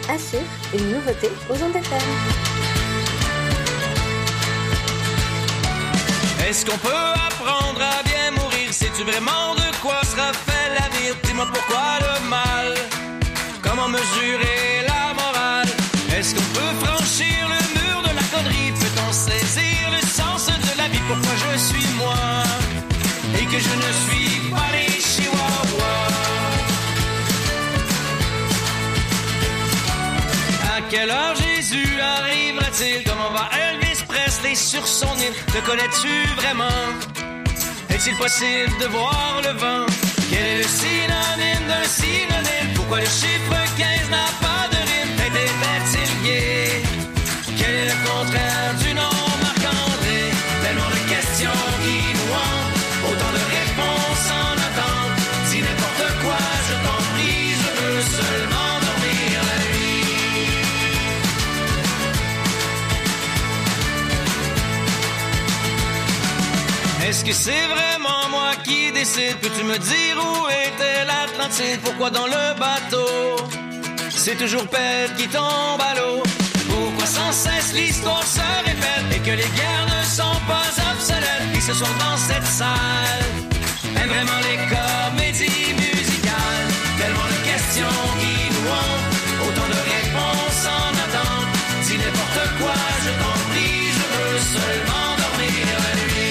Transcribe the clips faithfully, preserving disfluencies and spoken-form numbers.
À suivre, une nouveauté aux ondes F M. Est-ce qu'on peut apprendre à bien mourir? Sais-tu vraiment de quoi sera fait l'avenir? Dis-moi pourquoi le mal? Comment mesurer la morale? Est-ce qu'on peut franchir le mur de la connerie? Peut-on saisir le sens de la vie? Pourquoi je suis moi et que je ne suis pas les chihuahuas? À quelle heure Jésus arrivera-t-il? Comment va Elvis Presley sur son île? Te connais-tu vraiment? Est-il possible de voir le vent? Quel est le synonyme d'un synonyme? Pourquoi le chiffre quinze n'a pas de rime? Était-il gay? Quel est le contraire du nom Marc-André? Tellement de questions qui nous hantent, autant de réponses en attente. Dis n'importe quoi, je t'en prie, je veux seulement dormir la nuit. Est-ce que c'est vraiment moi qui décide? Peux-tu me dire où était l'Atlantide? Pourquoi dans le bateau c'est toujours Pète qui tombe à l'eau? Pourquoi sans cesse l'histoire se répète et que les guerres ne sont pas obsolètes? Et ce soir dans cette salle aime vraiment les comédies musicales. Tellement de questions qui nous hantent, autant de réponses en attente. Dis n'importe quoi, je t'en prie, je veux seulement dormir la nuit.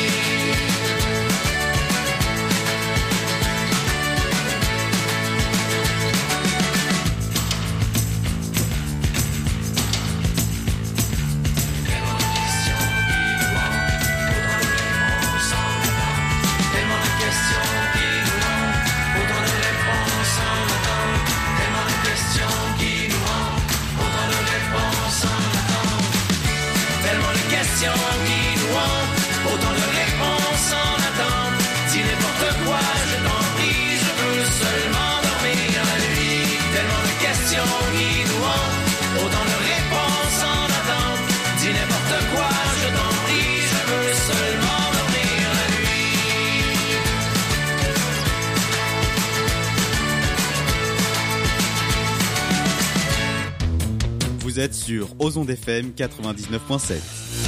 Autant de réponses en attente. Dis n'importe quoi, je t'en prie, je veux seulement dormir la nuit. Tellement de questions qui nous hantent, autant de réponses en attente. Dis n'importe quoi, je t'en prie, je veux seulement dormir la nuit. Vous êtes sur Aux Ondes F M quatre-vingt-dix-neuf point sept.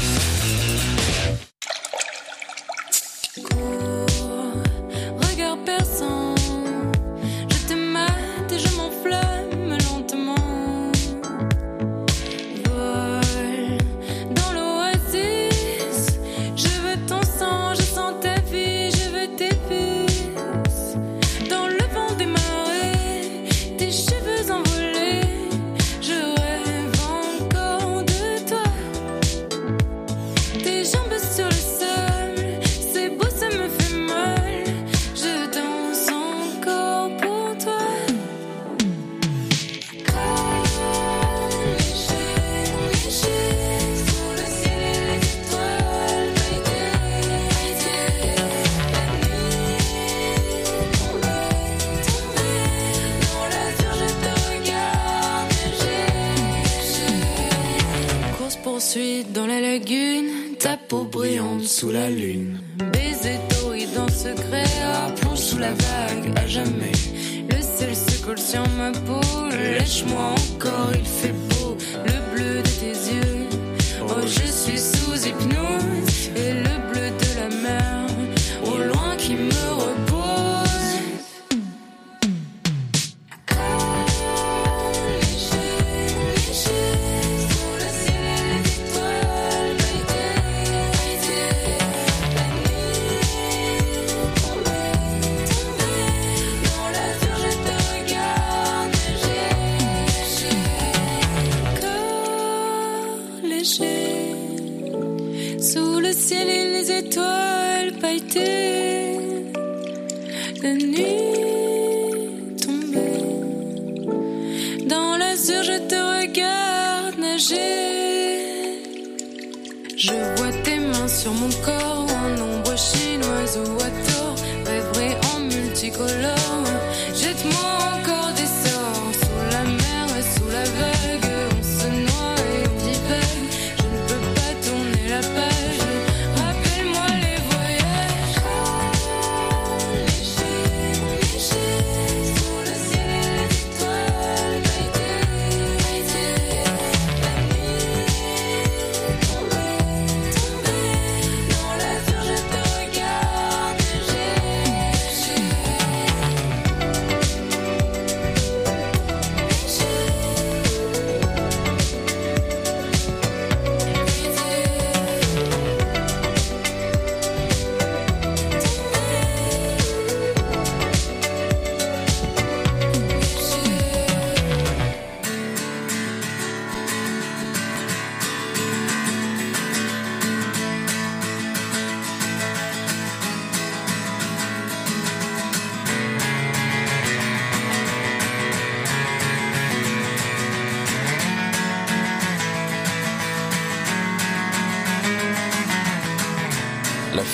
Dans la lagune, ta peau brillante sous la lune. Baiser torride en secret, à plonge sous la vague à jamais. Le sel se colle sur ma peau, lèche-moi encore, il fait beau. Le bleu de tes yeux, oh je suis sous hypnose. Et le bleu de la mer, au loin qui me repose. Sous le ciel et les étoiles pailletées, la nuit tombée. Dans l'azur je te regarde nager. Je vois tes mains sur mon corps, en ombre chinoise ou à tort, rêverie en multicolore. Jette-moi encore des sorts, sous la mer et sous la vague, on se noie et on divague. Je ne peux pas tourner la page. Léger, léger, sous le ciel et les étoiles pailletées.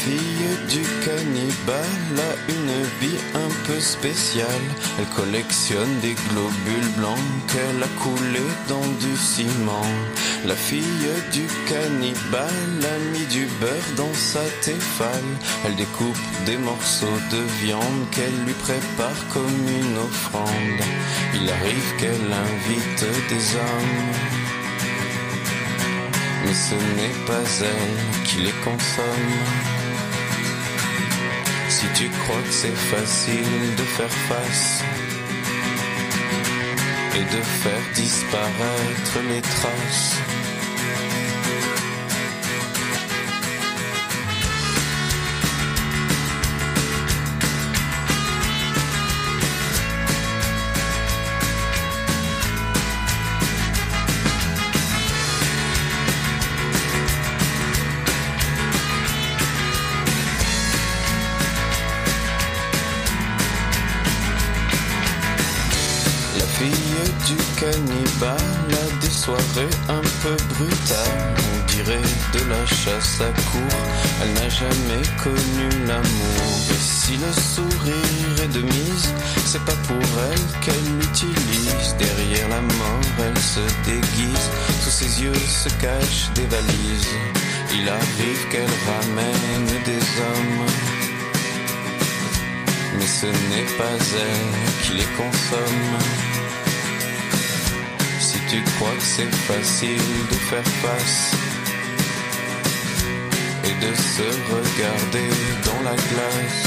fille du cannibale a une vie un peu spéciale. Elle collectionne des globules blancs qu'elle a coulés dans du ciment. La fille du cannibale a mis du beurre dans sa téfale. Elle découpe des morceaux de viande qu'elle lui prépare comme une offrande. Il arrive qu'elle invite des hommes, mais ce n'est pas elle qui les consomme. Si tu crois que c'est facile de faire face et de faire disparaître les traces, cannibale a des soirées un peu brutales, on dirait de la chasse à courre. Elle n'a jamais connu l'amour. Et si le sourire est de mise, c'est pas pour elle qu'elle l'utilise. Derrière la mort, elle se déguise, sous ses yeux se cachent des valises. Il arrive qu'elle ramène des hommes, mais ce n'est pas elle qui les consomme. Tu crois que c'est facile de faire face et de se regarder dans la glace.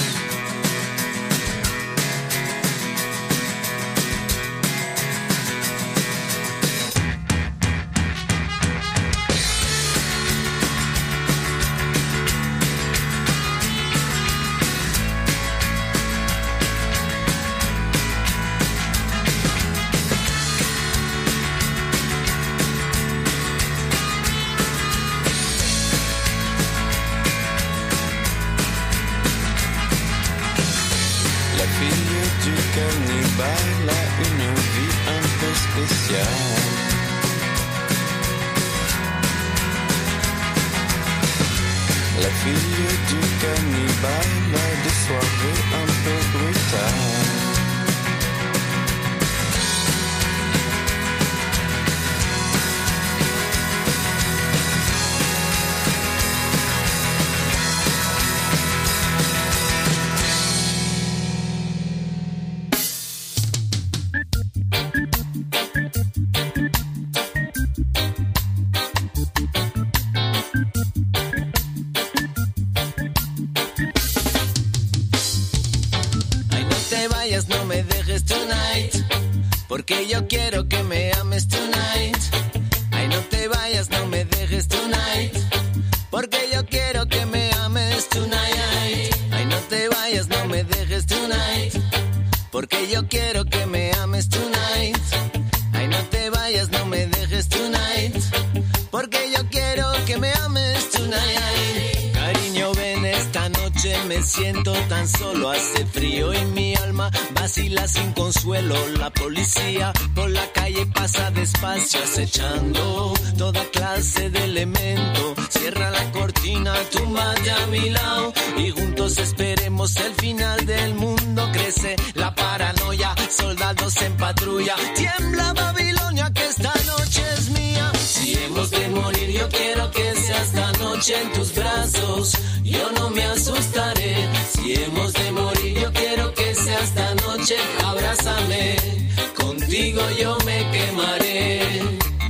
Porque yo quiero que me ames tonight. Ay, no te vayas, no me dejes tonight. Porque yo quiero que me ames tonight. Ay, no te vayas, no me dejes tonight. Porque yo quiero que me ames tonight. Ay, no te vayas, no me dejes tonight. Porque yo quiero que me ames tonight. Cariño, ven esta noche, me siento tan solo. Hace frío y mi alma vacila sin consuelo. La policía por la calle pasa despacio, acechando toda clase de elemento. Cierra la cortina, túmbate a mi lado y juntos esperemos el final del mundo. Crece la paranoia, soldados en patrulla. Tiembla Babilonia, que esta noche es mía. Si hemos de morir, yo quiero que sea esta noche en tus brazos. Yo no me asustaré. Si hemos de morir, yo quiero que sea esta noche. Abrázame, contigo yo me quemaré.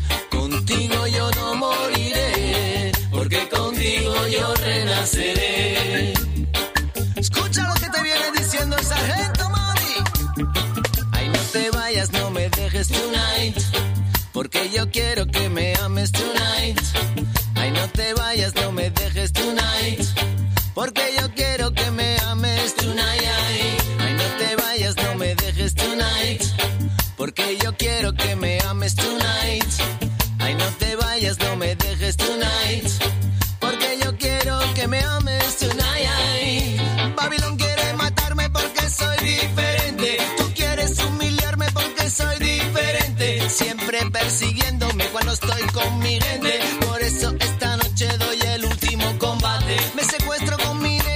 Contigo yo no moriré, porque contigo yo renaceré. Escucha lo que te viene diciendo el sargento, mami. Ay, no te vayas, no me dejes tonight. Porque yo quiero que me ames tonight. Ay, no te vayas, no me dejes tonight. Porque yo quiero que me ames tonight. Ay, no te vayas, no me dejes tonight. Porque yo quiero que me ames tonight. Ay, no te vayas, no me dejes tonight. Porque yo quiero que me ames tonight. Babilón quiere matarme porque soy diferente. Tú quieres humillarme porque soy diferente. Siempre persiguiéndome cuando estoy con mi gente. Por eso esta noche doy el último combate. Me secuestro con mi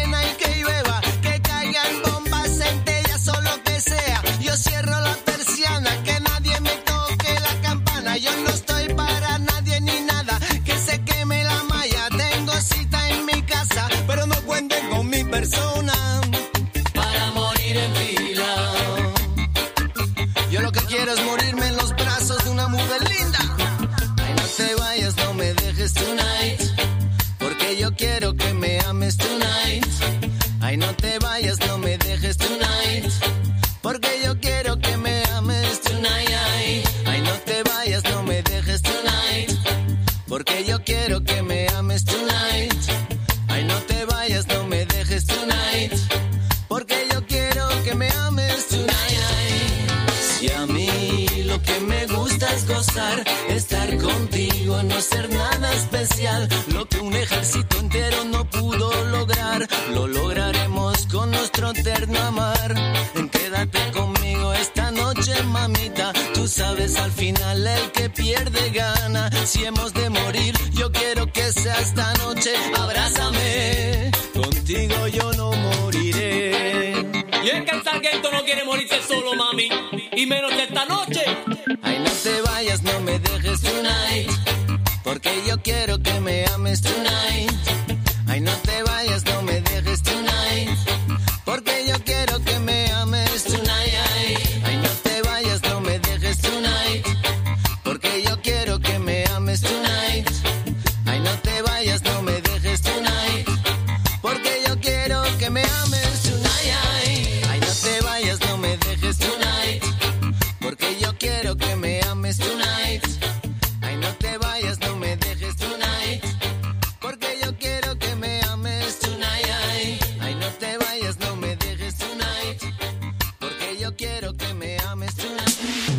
es gozar, estar contigo, no ser nada especial. Lo que un ejército entero no pudo lograr, lo lograremos con nuestro eterno amar. Quédate conmigo esta noche, mamita. Tú sabes, al final el que pierde gana. Si hemos de morir, yo quiero que sea esta noche. Abrázame, contigo yo no moriré. Y es que el sargento no quiere morirse solo, mami, y menos esta noche. Ay, no te vayas, no me dejes tonight, porque yo quiero que me ames tonight. Ay, no te vayas, no me dejes tonight, porque yo quiero que me ames tonight. Ay, no te vayas, no me dejes tonight, porque yo quiero que me ames tonight. Ay, no te vayas, no me dejes tonight, porque yo quiero que me ames tonight. Ay, no te vayas, no me dejes tonight, porque yo quiero que me ames tonight. Ay, no te vayas, no me dejes tonight, porque yo quiero que me ames tonight. Ay, no te vayas, no me dejes tonight, porque yo quiero que me ames tonight.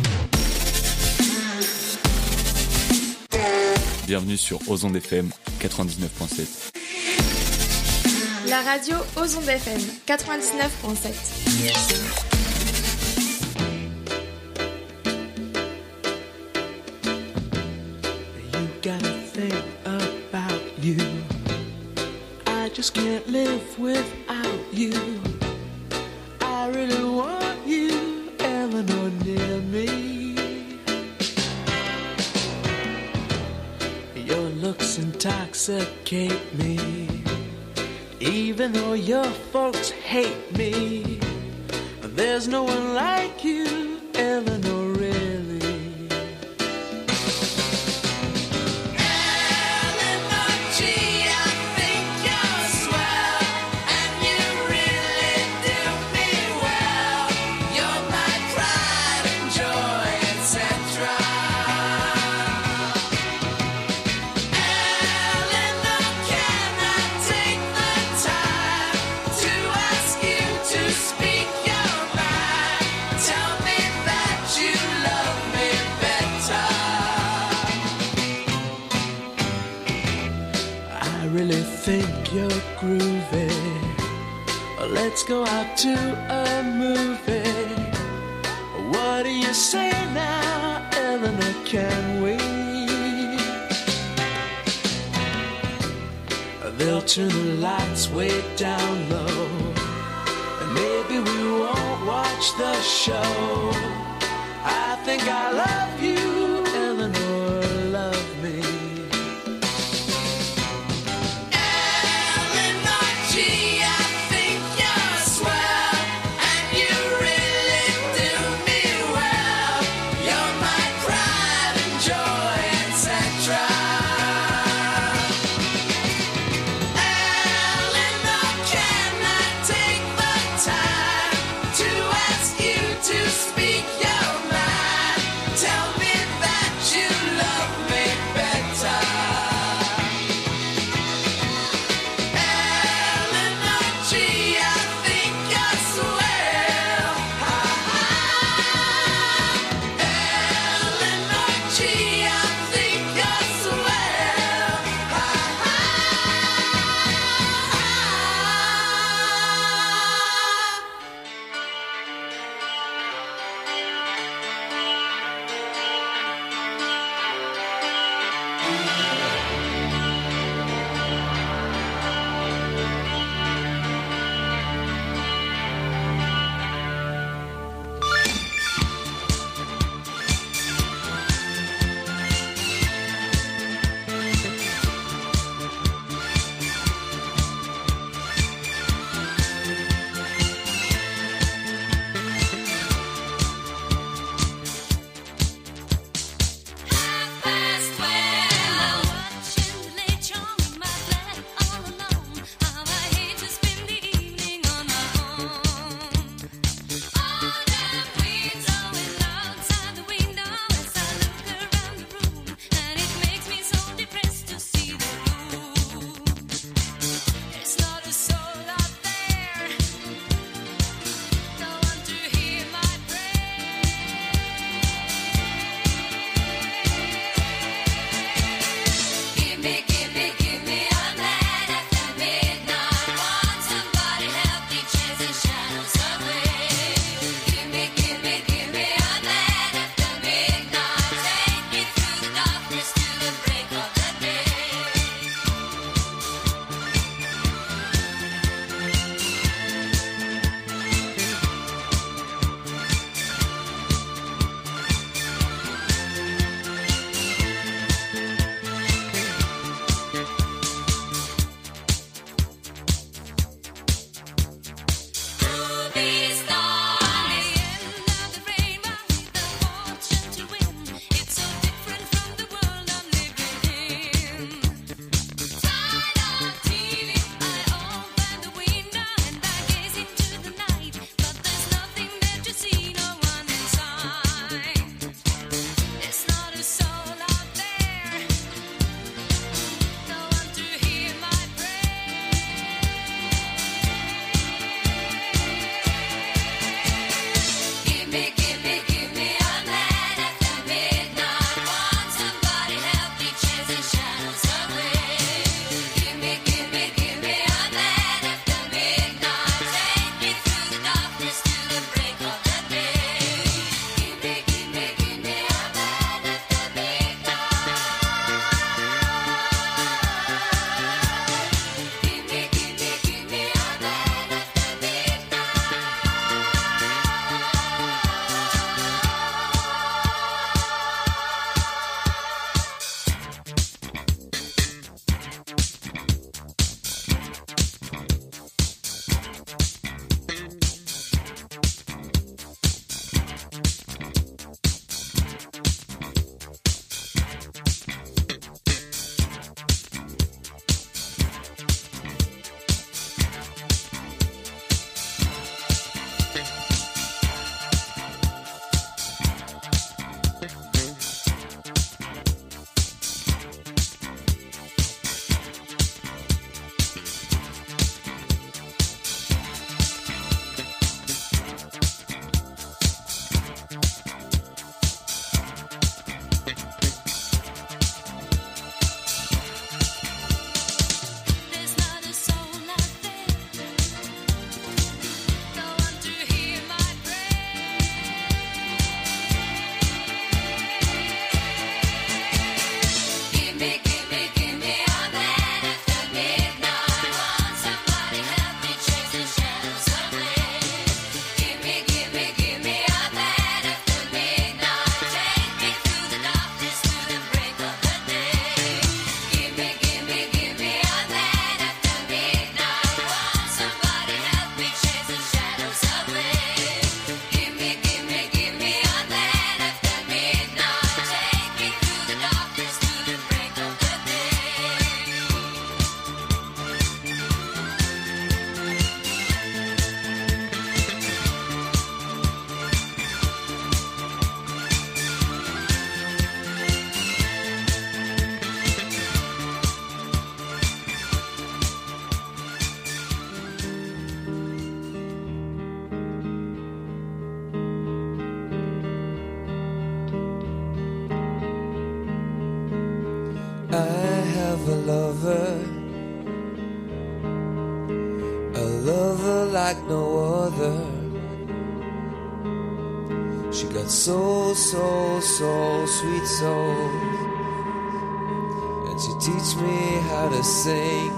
Bienvenue sur Ozon F M quatre-vingt-dix-neuf point sept. La radio Ozon F M quatre-vingt-dix-neuf point sept. You gotta think about you. I just can't live without you. I really want you, Eleanor, near me. Your looks intoxicate me, even though your folks hate me. There's no one like you, Eleanor, really. Think you're groovy. Let's go out to a movie. What do you say now, Eleanor, can we? They'll turn the lights way down low, and maybe we won't watch the show. I think I love you, Eleanor, love me. To ask you to speak your mind, tell me like no other. She got soul, soul, soul, sweet soul. And she teach me how to sing.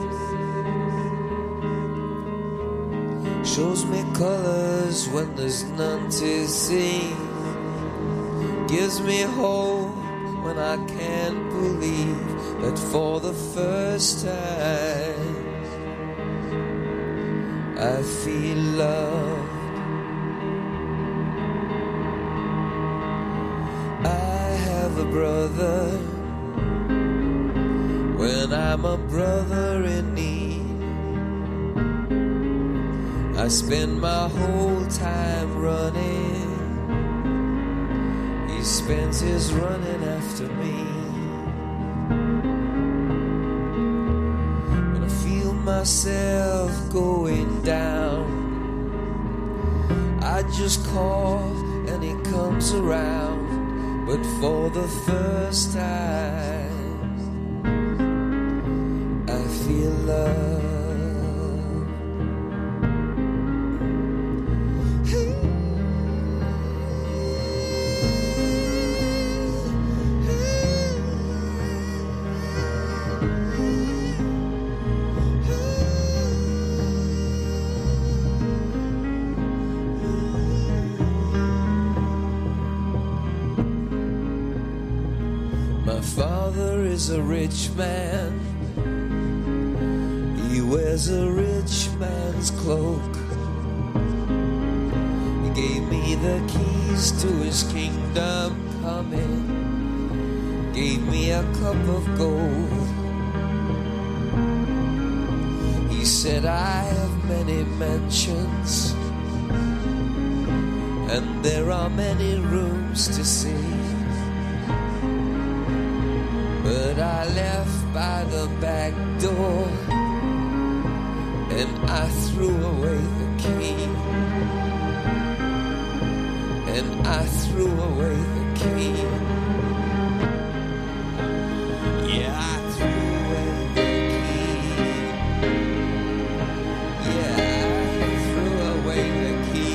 Shows me colors when there's none to see. Gives me hope when I can't believe that for the first time I feel love. I have a brother when I'm a brother in need. I spend my whole time running. He spends his running after me. When I feel myself going down, I just call and he comes around. But for the first time I feel love. A rich man, he wears a rich man's cloak. He gave me the keys to his kingdom coming, gave me a cup of gold. He said I have many mansions and there are many rooms to see. But I left by the back door and I threw away the key. And I threw away the key. Yeah, I threw away the key. Yeah, I threw away the key.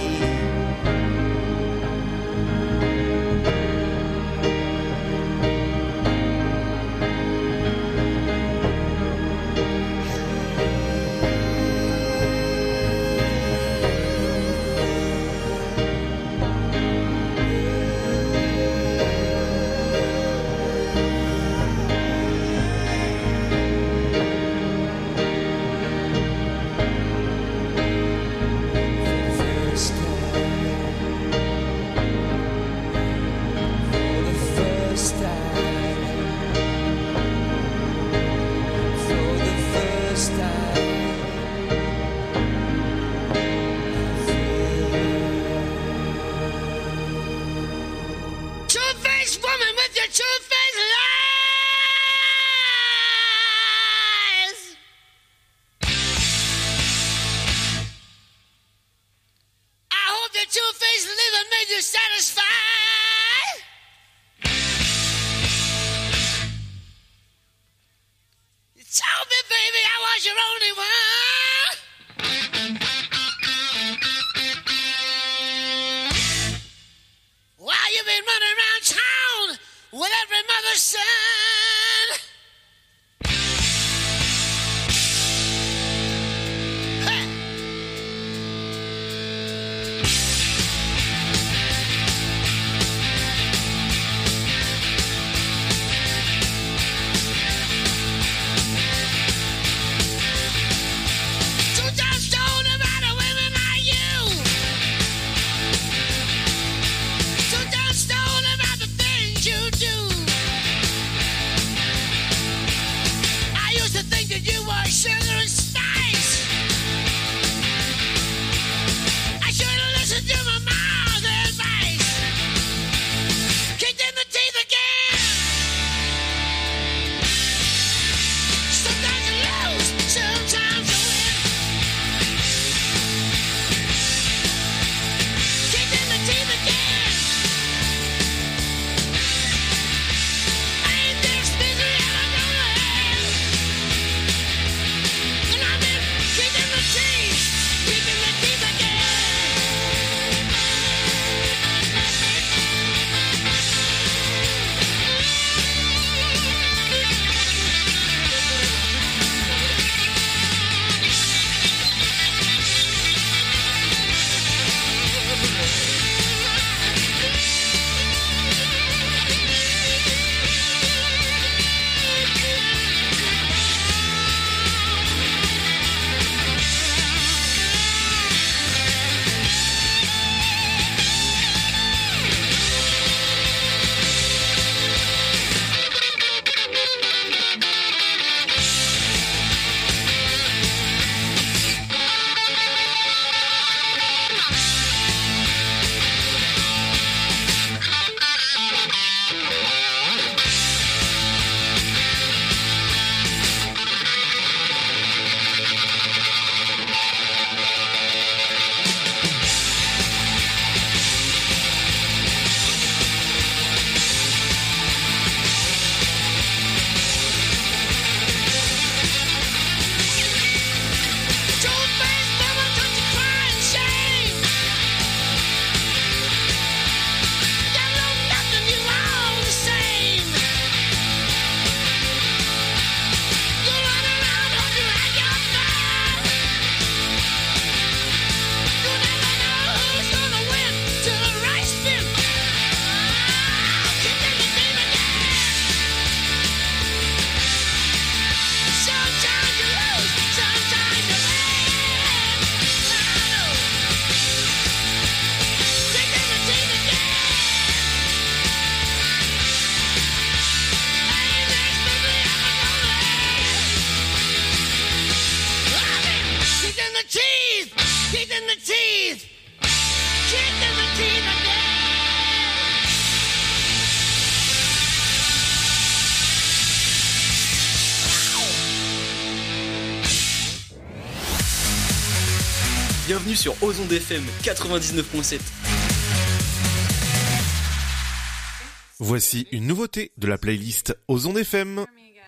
bienvenue sur Ozon F M quatre-vingt-dix-neuf virgule sept. Voici une nouveauté de la playlist Ozon F M.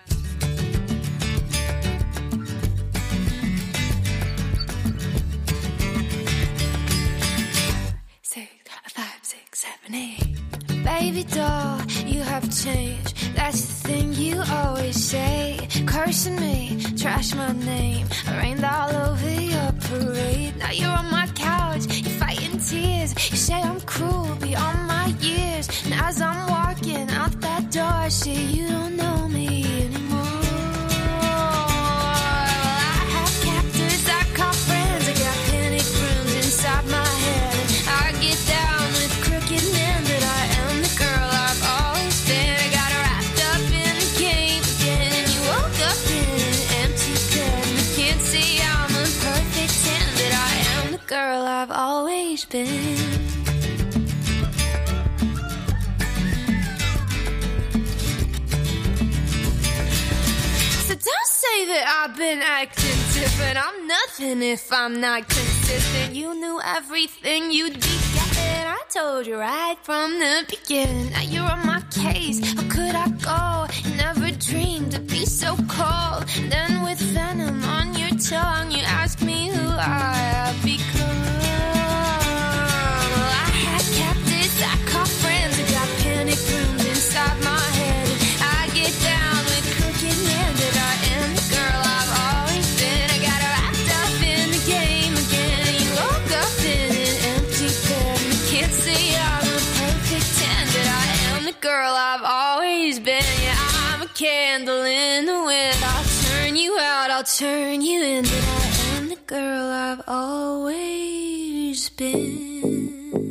Baby doll, you have changed. That's the thing you always say. Cursing me, trash my name. I rained all over your parade. Now you're on my couch, you're fighting tears. You say I'm cruel beyond my years. And as I'm walking out that door, I say you don't know me anymore. I have captors, I call friends. I got panic rooms inside my head. And I get down with crooked men, but I am the girl I've always been. I got wrapped up in the game again, and you woke up in an empty bed. And I can't say I'm a perfect ten, but I am the girl I've always been. Don't say that I've been acting different. I'm nothing if I'm not consistent. You knew everything you'd be getting. I told you right from the beginning. Now you're on my case. How could I go? You never dreamed to be so cold. And then with venom on your tongue, you ask me who I have become. Well, I had captives, I call friends. I got panic rooms inside my head. And I get down with crooked men, but I am the girl I've always been. I got wrapped up in the game again. You woke up in an empty bed. And I can't say I'm a perfect ten, but I am the girl I've always been. Yeah, I'm a candle in the wind. I'll turn you out, I'll turn you in, but I am the girl I've always been.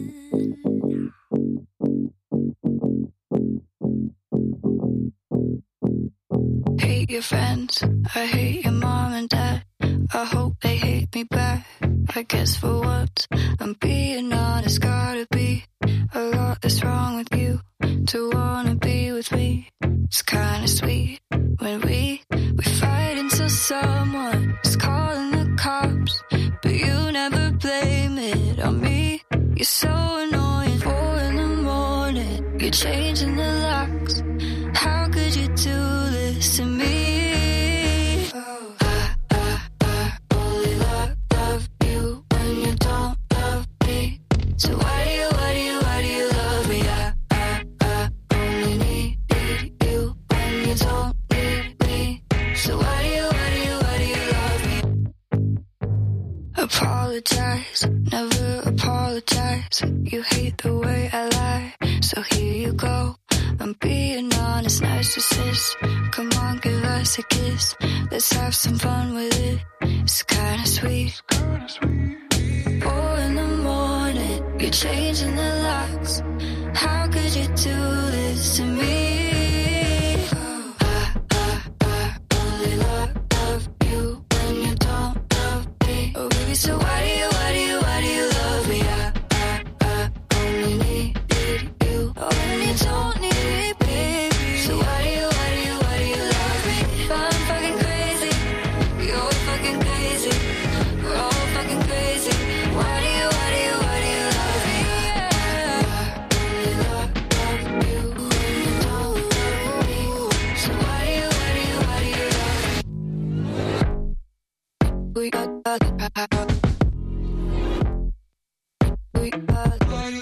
Hate your friends, I hate your mom and dad. I hope they hate me back. I guess for once I'm being honest. Gotta be a lot that's wrong with you to wanna be with me. It's kinda sweet when we we fight until someone's calling the cops, but you never blame it on me. You're so annoying. Four in the morning, you're changing the locks. How could you do this to me? Oh, I, I, I only love, love you when you don't love me. So why do you, why do you, why do you love me? I, I, I only need, need you when you don't need me. So why do you, why do you, why do you love me? Apologize, never apologize. You hate the way I lie, so here you go. I'm being honest, narcissist. Come on, give us a kiss. Let's have some fun with it. It's kinda sweet. Four in the morning, you're changing the locks. How could you do this to me? Oh, I, I, I only love, love you when you don't love me. Oh, baby, so why do you, why do you, why do you love me? I, I, I only need, need you when you don't need. We got we got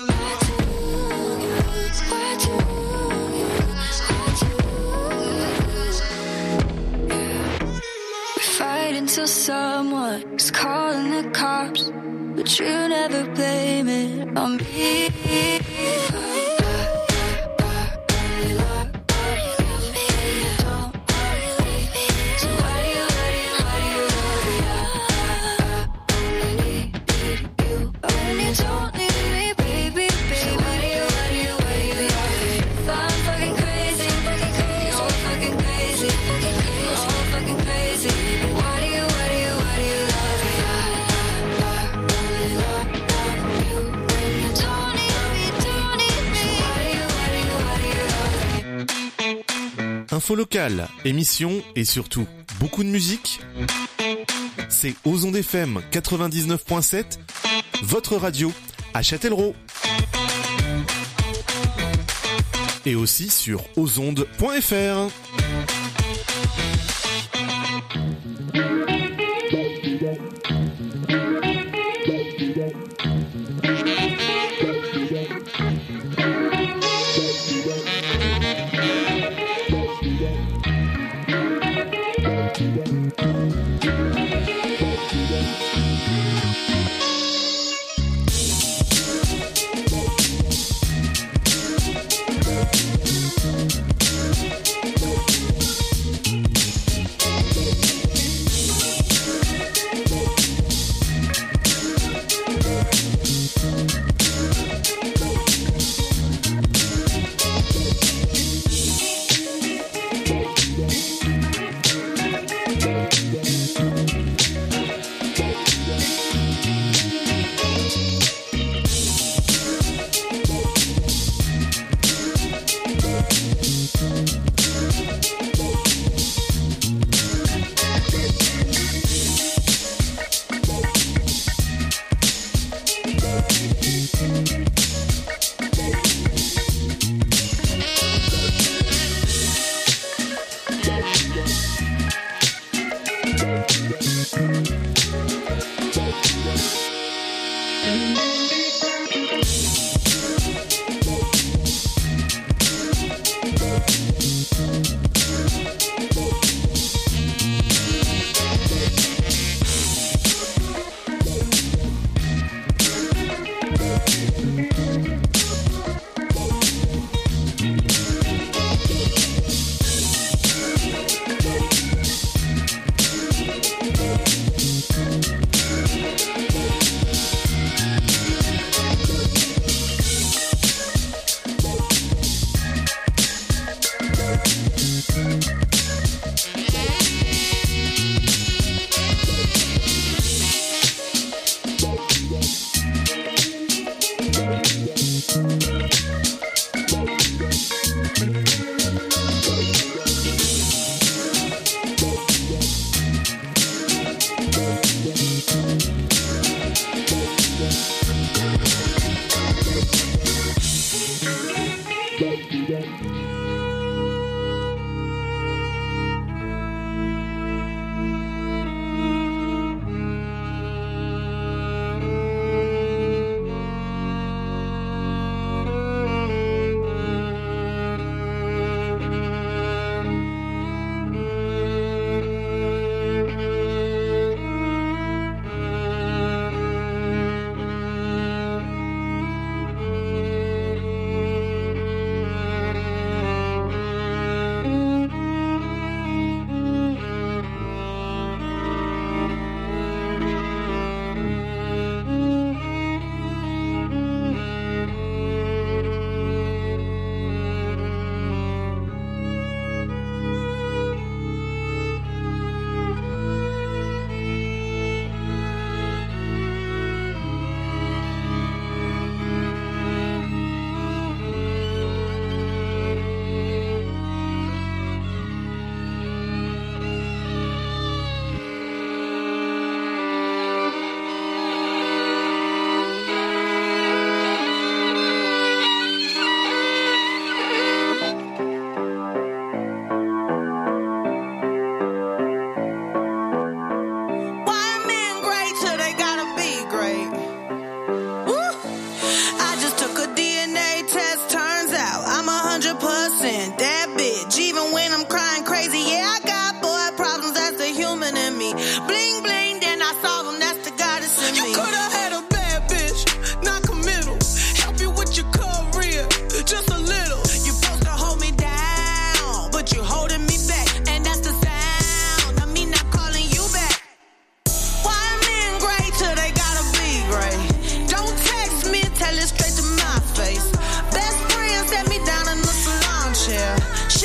we fight until someone's calling the cops, but you never blame it on me. Info locale, émissions et surtout beaucoup de musique. c'est Ozon F M quatre-vingt-dix-neuf point sept, votre radio à Châtellerault. Et aussi sur ozonde point f r. Tell it straight to my face. Best friend set me down in the salon chair.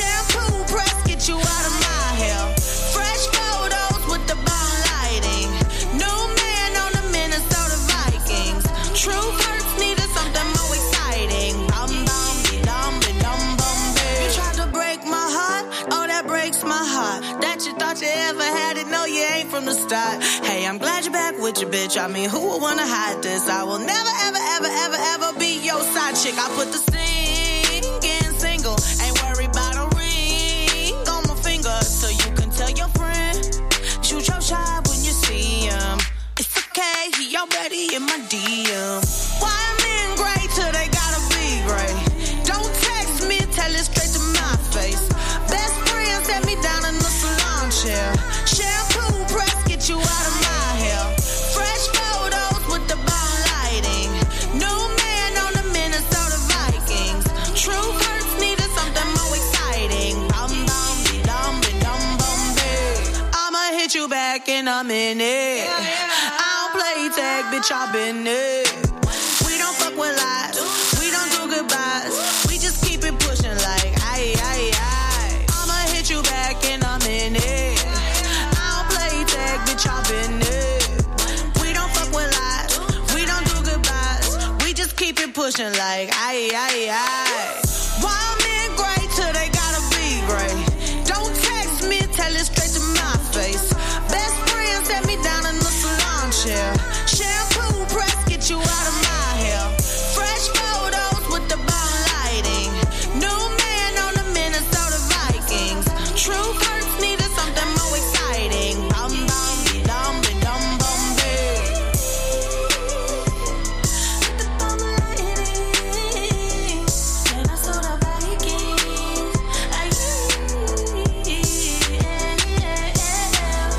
thought you ever had it, no you ain't from the start. Hey, I'm glad you're back with your bitch. I mean, who would wanna hide this? I will never, ever, ever, ever, ever be your side chick. I put the singing single, ain't worried about a ring on my finger. So you can tell your friend, shoot your shot when you see him. It's okay, he already in my D M. Why men great till they gotta be great? Don't text me, tell it straight to my face. Best friend set me down in the salon chair. Shampoo press, get you out of my hair. Fresh photos with the bomb lighting. New man on the Minnesota Vikings. True hurts needed something more exciting. Bum bum be dum be dum bum be. I'ma hit you back in a minute. I don't play tag, bitch, I've been it. We don't fuck with lies. We don't do goodbyes. We just keep it pushing like aye aye aye. I'ma hit you back in a minute. I don't play tag, bitch, I've been it. We don't fuck with lies. We don't do goodbyes. We just keep it pushing like aye aye aye. Why men great till they gotta be great? Don't text me, tell it straight to my face. Best friend set me down in the salon chair. Shampoo press, get you out of my hair. Fresh photos with the bomb lighting. New man on the Minnesota Vikings. True hurts needed something more exciting. Bum bum be dum be dum bum be. The bomb lighting. Minnesota Vikings. Aye, yeah, yeah, yeah.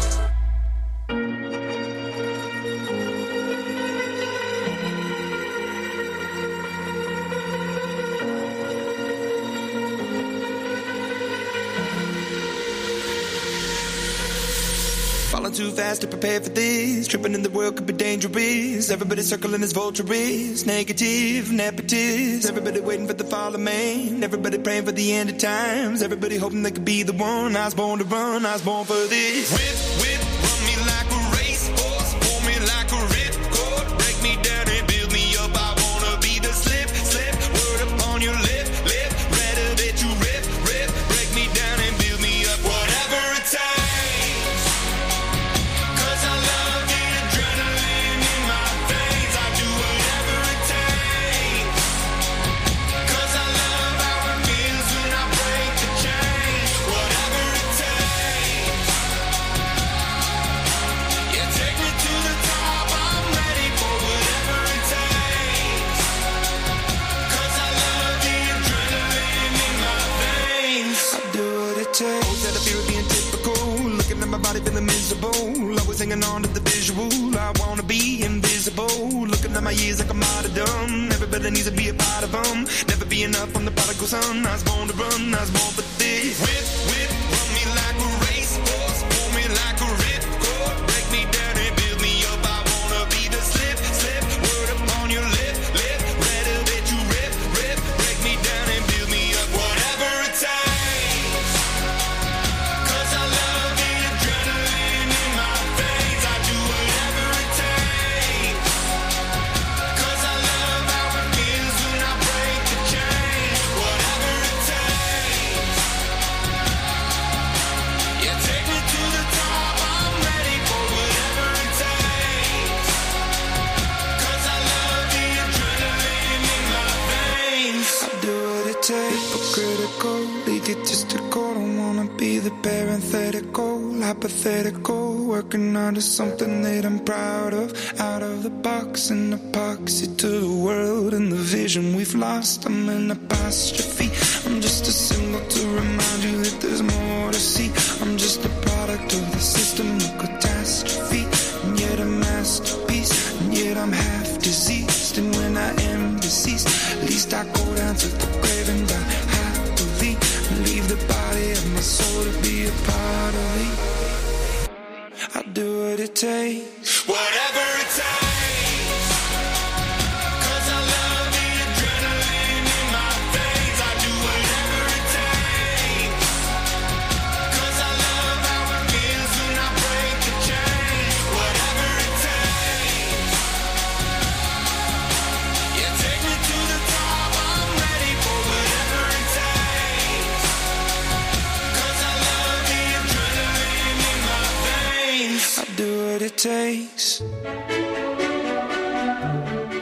Falling too fast to prepare for this. Tripping in the world could be dangerous. Everybody circling as vultures. Negative, nepotist. Everybody waiting for the fall of man. Everybody praying for the end of times. Everybody hoping they could be the one. I was born to run, I was born for this. Whip, whip, run me like a racehorse. Pull me like a ripcord. Break me down and build me up. I wanna be the slip, slip. Word upon your lip, lip. Rather that you rip, rip. Break me down and build me up. Whatever it takes. Always had a fear of being typical. Looking at my body feeling miserable. Always hanging on to the visual. I wanna be invisible. Looking at my years like a martyrdom. Everybody needs to be a part of them. Never be enough on the prodigal son. I was born to run, I was born for this. Whip, whip, run me like a racehorse. Pull me like a ripcord. Break me down and build me up. I wanna be the slip, slip. Word upon your lip, lip. Rather that you rip, rip. Break me down and build me up. Whatever it takes. Hypocritical, egotistical, don't wanna be the parenthetical, hypothetical, working onto something that I'm proud of, out of the box, an epoxy to the world and the vision we've lost. I'm an apostrophe, I'm just a symbol to remind you that there's more to see. I'm just a product of the system of catastrophe, and yet a masterpiece, and yet I'm half diseased. And when I am deceased, at least I go down to the grave and die happily, and leave the body of my soul to be a part of me. I'll do what it takes, whatever it takes. Cause I love how it feels when I break the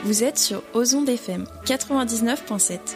Vous êtes sur Ozon F M quatre-vingt-dix-neuf virgule sept.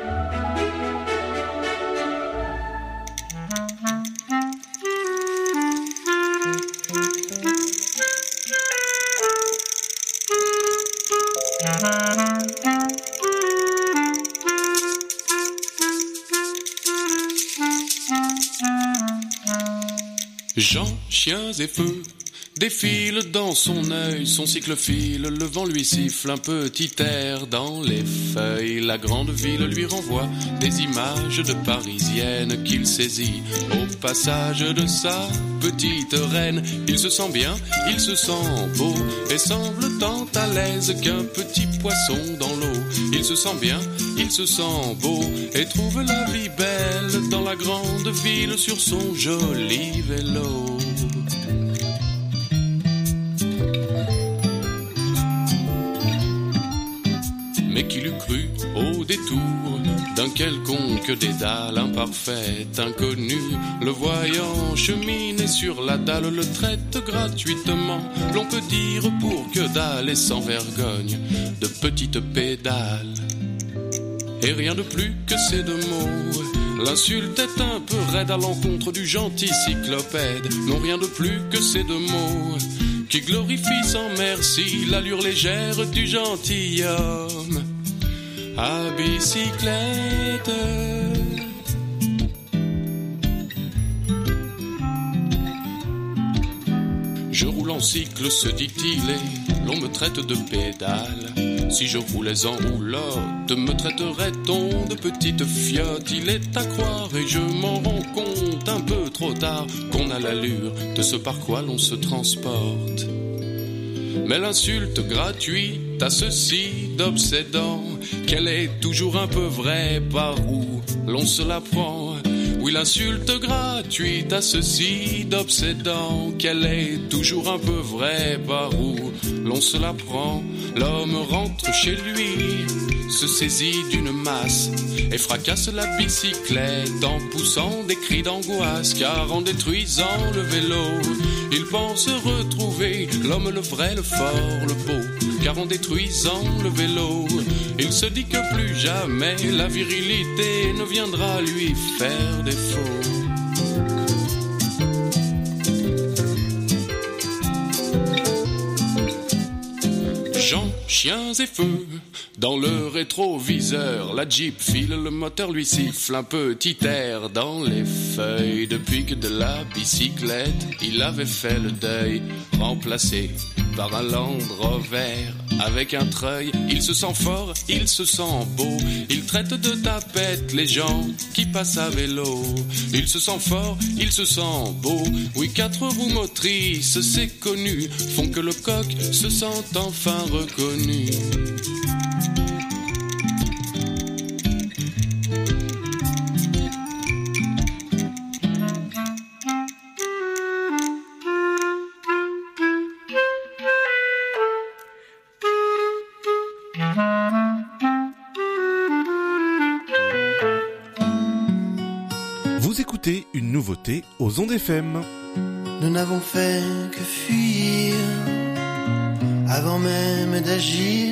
Jean, chiens et feux défilent dans son œil, son cycle file, le vent lui siffle un petit air dans les feuilles. La grande ville lui renvoie des images de parisiennes qu'il saisit au passage de sa petite reine. Il se sent bien, il se sent beau et semble tant à l'aise qu'un petit poisson dans l'eau. Il se sent bien, il se sent beau et trouve la vie belle dans la grande ville sur son joli vélo. Mais qu'il eût cru au détour d'un quelconque dédale imparfait, inconnu, le voyant cheminer sur la dalle, le traite gratuitement, l'on peut dire pour que dalle et sans vergogne, de petites pédales. Et rien de plus que ces deux mots, l'insulte est un peu raide à l'encontre du gentil cyclopède. Non, rien de plus que ces deux mots qui glorifie sans merci l'allure légère du gentilhomme à bicyclette. Je roule en cycle, se dit-il, et l'on me traite de pédale. Si je roulais en roulotte, me traiterait-on de petite fiotte? Il est à croire, et je m'en rends compte un peu trop tard, qu'on a l'allure de ce par quoi l'on se transporte. Mais l'insulte gratuite a ceci d'obsédant, qu'elle est toujours un peu vraie par où l'on se la prend. Oui, l'insulte gratuite a ceci d'obsédant, qu'elle est toujours un peu vraie par où l'on se la prend. L'homme rentre chez lui, se saisit d'une masse et fracasse la bicyclette en poussant des cris d'angoisse, car en détruisant le vélo, il pense retrouver l'homme, le vrai, le fort, le beau. Car en détruisant le vélo, il se dit que plus jamais la virilité ne viendra lui faire défaut. Jean, chiens et feux, dans le rétroviseur, la Jeep file, le moteur lui siffle un petit air dans les feuilles. Depuis que de la bicyclette, il avait fait le deuil, remplacé par un Land Rover avec un treuil. Il se sent fort, il se sent beau, il traite de tapette les gens qui passent à vélo. Il se sent fort, il se sent beau, oui, quatre roues motrices, c'est connu, font que le coq se sent enfin reconnu. Vous écoutez une nouveauté aux ondes F M. Nous n'avons fait que fuir avant même d'agir.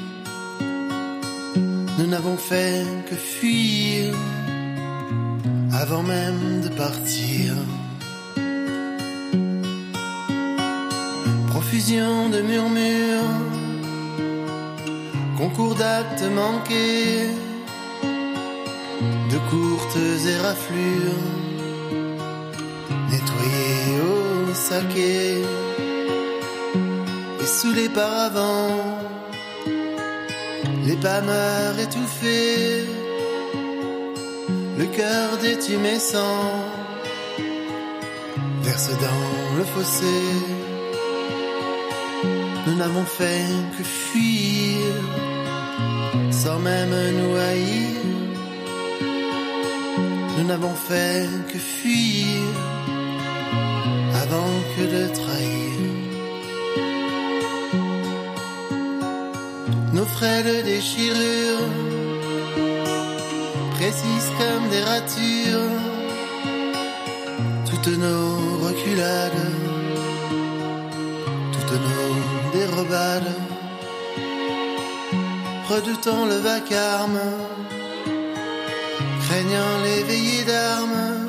Nous n'avons fait que fuir avant même de partir. Profusion de murmures, concours d'actes manqués, de courtes éraflures, nettoyées au saké. Et sous les paravents, les pâmeurs étouffés, le cœur détumescent verse dans le fossé. Nous n'avons fait que fuir sans même nous haïr. Nous n'avons fait que fuir avant que de trahir. Nos frêles déchirures, précises comme des ratures, toutes nos reculades, toutes nos dérobades, redoutant le vacarme, craignant les veillées d'armes,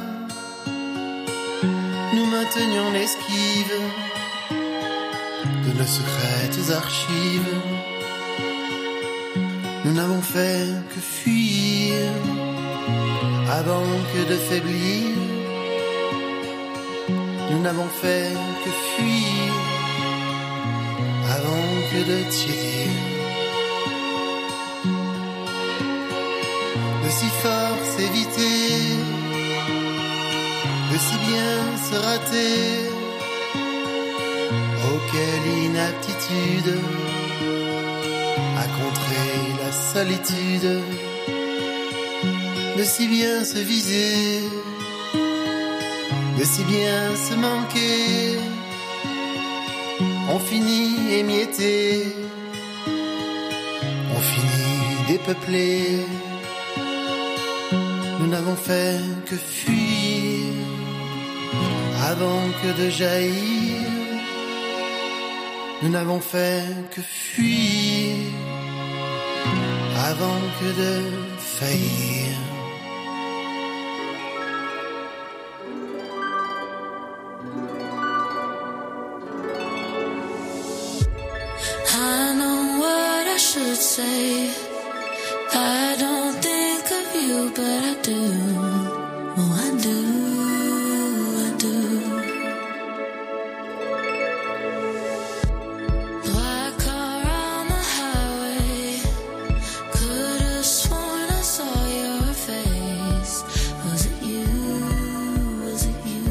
nous maintenions l'esquive de nos secrètes archives. Nous n'avons fait que fuir avant que de faiblir. Nous n'avons fait que fuir avant que de tiédir. De si fort s'éviter, de si bien se rater. Oh, quelle inaptitude à contrer la solitude. De si bien se viser, de si bien se manquer. On finit émietté, on finit dépeuplé. Nous n'avons fait que fuir avant que de jaillir. Nous n'avons fait que fuir avant que de faillir. I know what I should say. I don't think of you, but I do. Oh, I do, I do. Black car on the highway. Could have sworn I saw your face. Was it you? Was it you?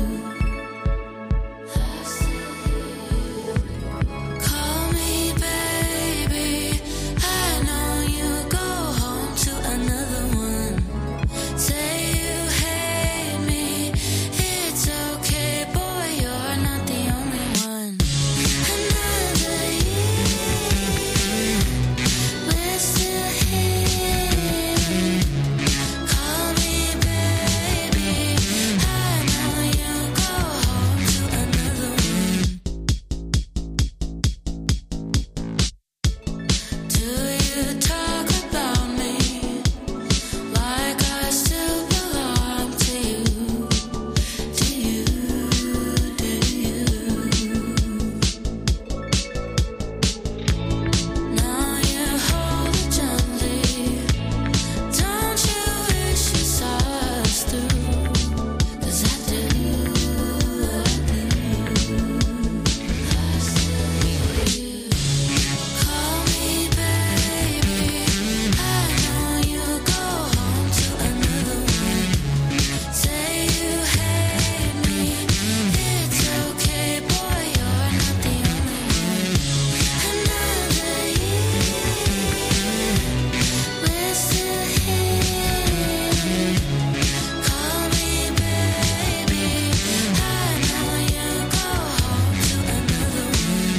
I still hear you. Call me baby. I know you go home to another one. Say you hate me. It's okay, boy, you're not the only one. Another year, we're still here. Call me baby. I know you go home to another one. Do you talk about me like I still belong to you? Do you, do you? Now you hold it gently. Don't you wish you saw us through? 'Cause I do, I do. I still hear you. Call me baby. I know you go home to another one. Say you hate me. It's okay, boy, you're not the only one. Another year, we're still here. Call me baby. I know you go home to another one.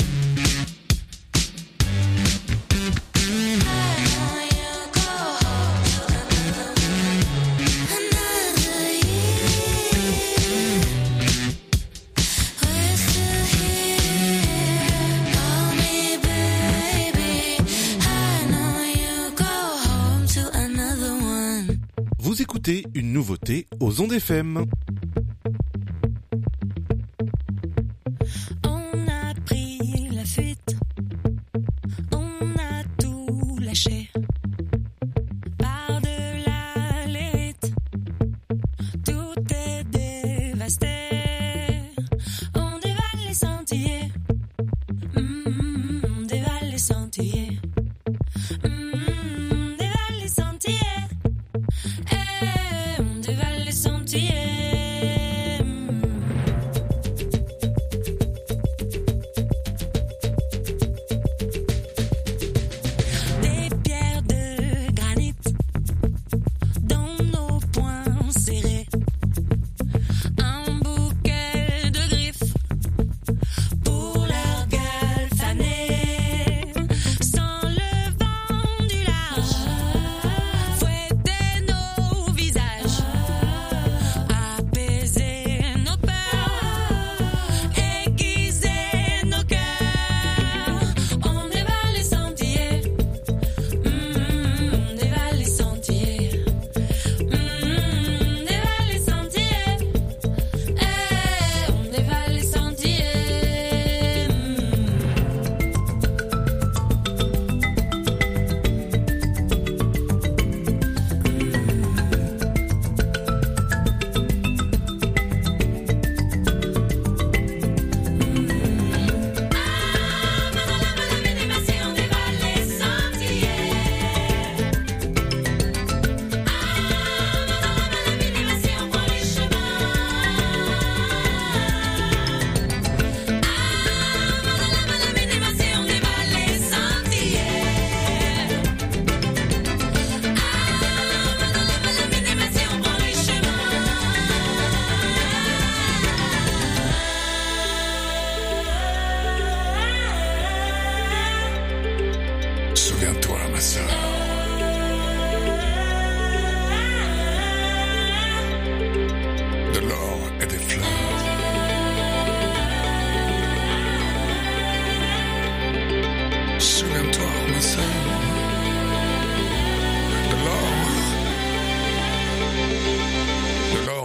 I know you go home to another one. Another year, we're still here. Call me baby. I know you go home to another one. Vous écoutez une nouveauté aux ondes F M. On a pris la fuite, on a tout lâché. Par-delà les rites, tout est dévasté. On dévale les sentiers, Mm, on dévale les sentiers, Mm, on dévale les sentiers, Eh, on dévale les sentiers.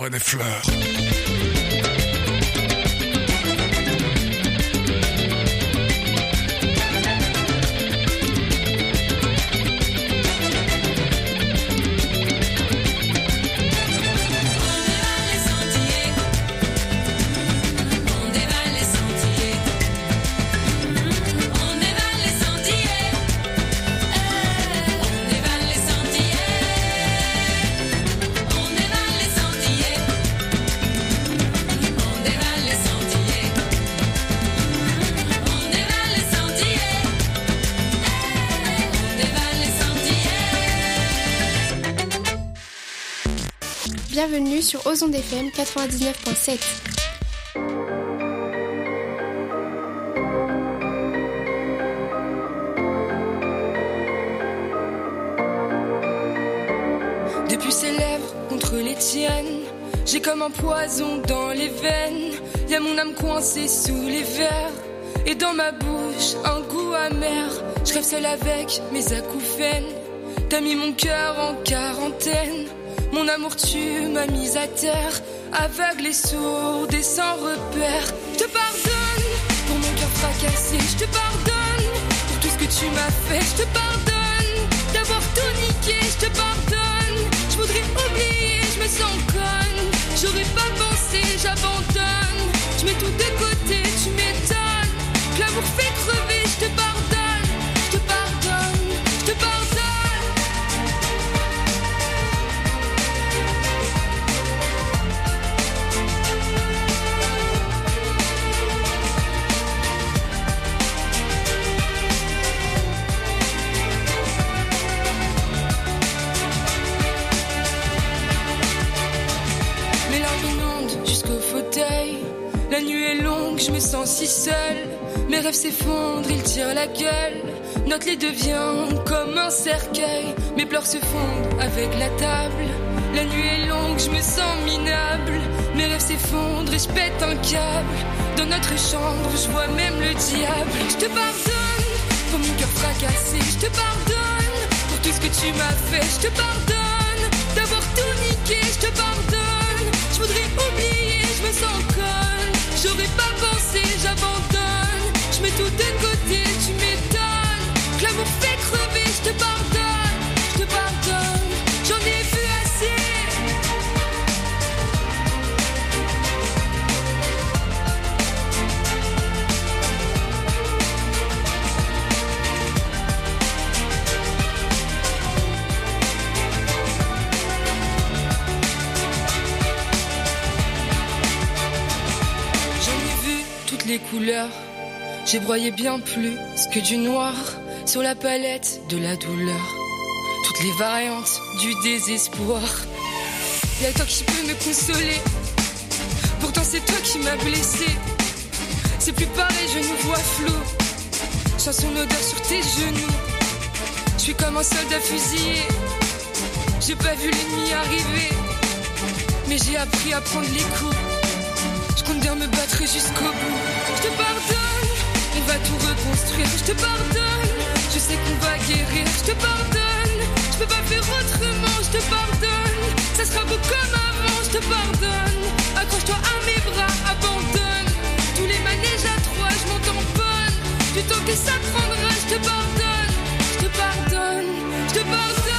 or et des fleurs. Bienvenue sur Ozon F M quatre-vingt-dix-neuf virgule sept. Depuis ses lèvres contre les tiennes, j'ai comme un poison dans les veines. Y'a mon âme coincée sous les verres, et dans ma bouche un goût amer. Je rêve seule avec mes acouphènes. T'as mis mon cœur en quarantaine. Mon amour, tu m'as mise à terre, aveugle et sourde et sans repère. Je te pardonne pour mon cœur fracassé. Je te pardonne pour tout ce que tu m'as fait. Je te pardonne d'avoir tout niqué. Je te pardonne. Je voudrais oublier, je me sens conne. J'aurais pas pensé, j'abandonne. Je mets tout de côté, tu m'étonnes. Que l'amour fait crever. Je te pardonne, je te pardonne, je te pardonne. La nuit est longue, je me sens si seule. Mes rêves s'effondrent, ils tirent la gueule. Notre lit devient comme un cercueil. Mes pleurs se fondent avec la table. La nuit est longue, je me sens minable. Mes rêves s'effondrent et je pète un câble. Dans notre chambre, je vois même le diable. Je te pardonne pour mon cœur fracassé. Je te pardonne pour tout ce que tu m'as fait. Je te pardonne d'avoir tout niqué. Je te pardonne. Je voudrais oublier, je me sens conne. J'aurais pas pensé, j'abandonne. Je mets tout de côté, tu m'étonnes. Que l'amour fait crever, je te pardonne, je te pardonne. J'en ai vu assez. Les couleurs, j'ai broyé bien plus que du noir sur la palette de la douleur. Toutes les variantes du désespoir. Y'a toi qui peux me consoler. Pourtant c'est toi qui m'as blessé. C'est plus pareil, je nous vois flou. Sens son odeur sur tes genoux. Je suis comme un soldat fusillé. J'ai pas vu l'ennemi arriver, mais j'ai appris à prendre les coups. Je compte bien me battre jusqu'au bout. Je te pardonne, on va tout reconstruire. Je te pardonne, je sais qu'on va guérir. Je te pardonne, je peux pas faire autrement. Je te pardonne, ça sera beau comme avant. Je te pardonne, accroche-toi à mes bras, abandonne tous les manèges à trois, je m'en tamponne. Du temps que ça prendra, je te pardonne, je te pardonne, je te pardonne.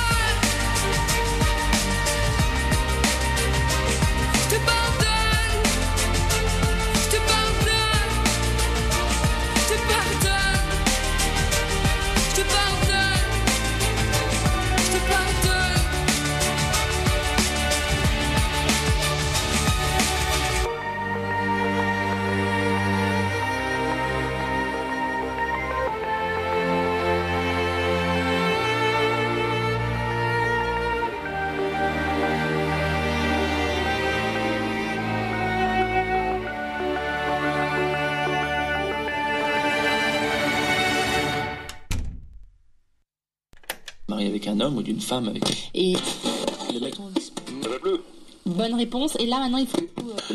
Je te pardonne. Marié avec un homme ou d'une femme avec... Et... Le mec... Ça va plus. Bonne réponse. Et là, maintenant, il faut... Euh...